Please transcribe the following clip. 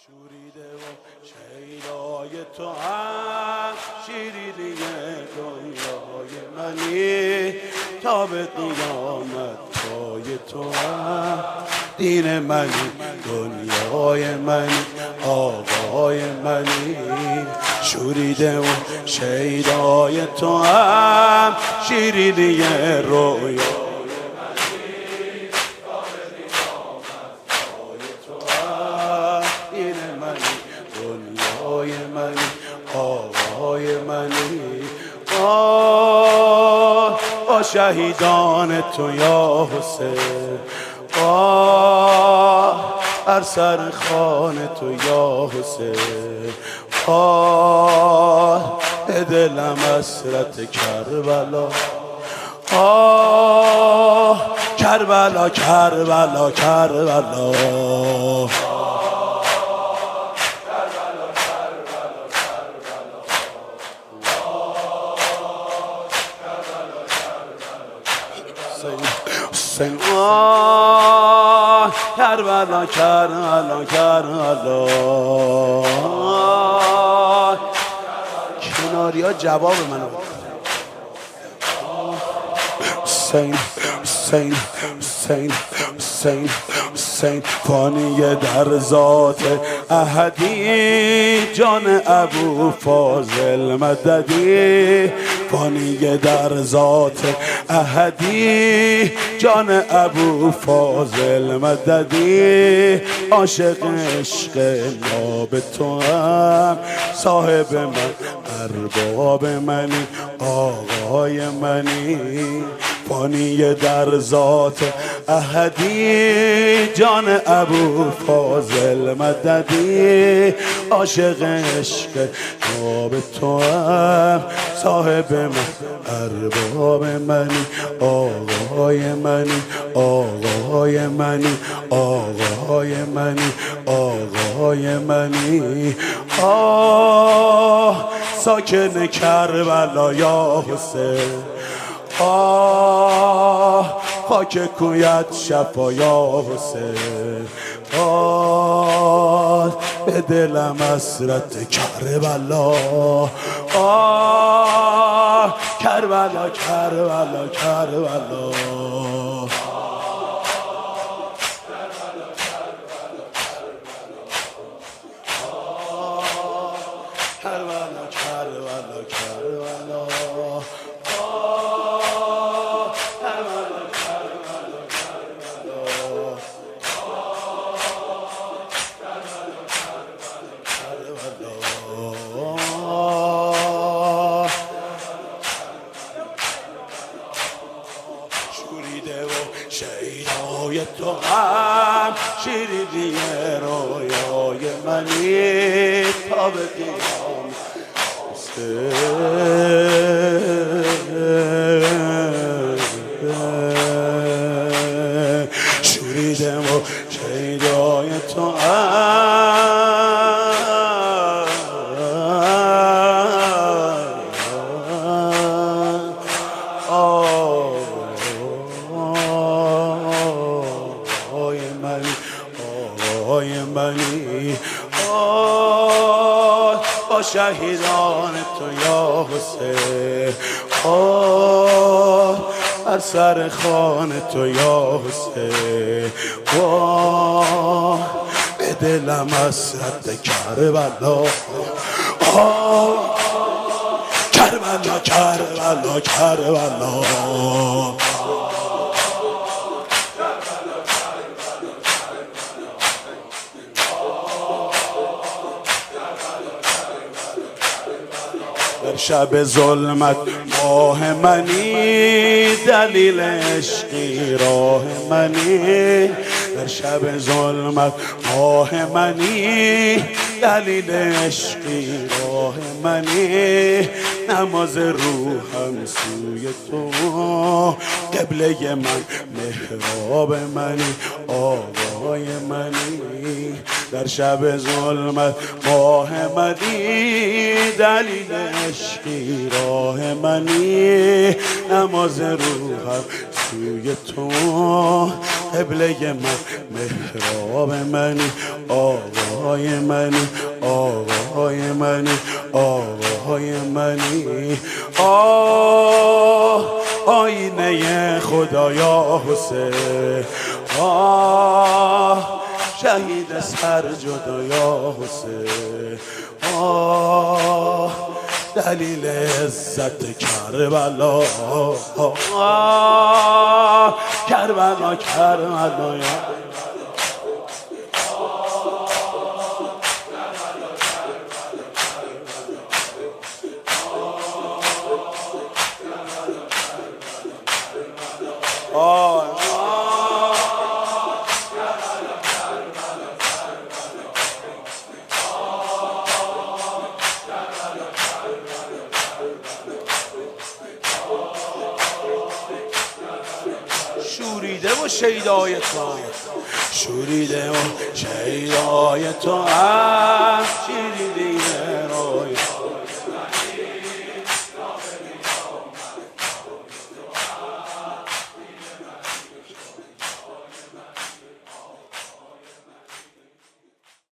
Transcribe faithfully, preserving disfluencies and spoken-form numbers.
شوریده و شیدای تو هم شیرینی دنیای منی تا به قیامت پای تو هم دین منی دنیای منی آقای منی شوریده و شیدای تو هم شیرینی رویا آقای منی آه با شهیدان تو یا حسین آه بر سر خوان تو یا حسین آه به دلم حسرت کربلا آه کربلا کربلا کربلا حسین آه کربلا کربلا کربلا کناری ها جواب منو حسین حسین حسین حسین حسین فانی در ذات احدی جان ابو فاضل مددی فانی در ذات احدی جان ابو فاضل مددی عاشق عشق ناب تو هم صاحب من ارباب منی آقای منی فانی در ذات احدی جان ابو فاضل مددی عاشق عشق ناب تو هم صاحب من ارباب منی آقای منی آقای منی آقای منی آقای منی آه ساکن کربلا یا حسین آه خاک کویت شفا یا حسین آه به دلم حسرت کربلا آه کربلا کربلا کربلا کربلا کربلا کربلا شوریده و شیدای تو هم شیرینی رویای منی تا به قیام شوریده و شیدای تو هم آقای منی آه با شهیدان تو یا حسین آه بر سر خوان تو یا حسین آه به دلم حسرت کربلا آه کربلا کربلا کربلا در شب ظلمت ماه منی دلیل عشقی راه منی در شب ظلمت ماه منی دلیل عشقی راه منی نماز روحم سوی تو قبله من محراب منی آقای منی در شب ظلمت ماه منی دلیل عشقی راه منی نماز روحم سوی تو قبله من محراب منی آقای آقای منی آقای منی آقای منی آه آینه خدایا حسین آه شهید سر جدایا حسین آه دلیل عزت کربلا آه کربلا کربلا آه شوریده و شیدای تو شوریده و شیدای تو هم شیریدی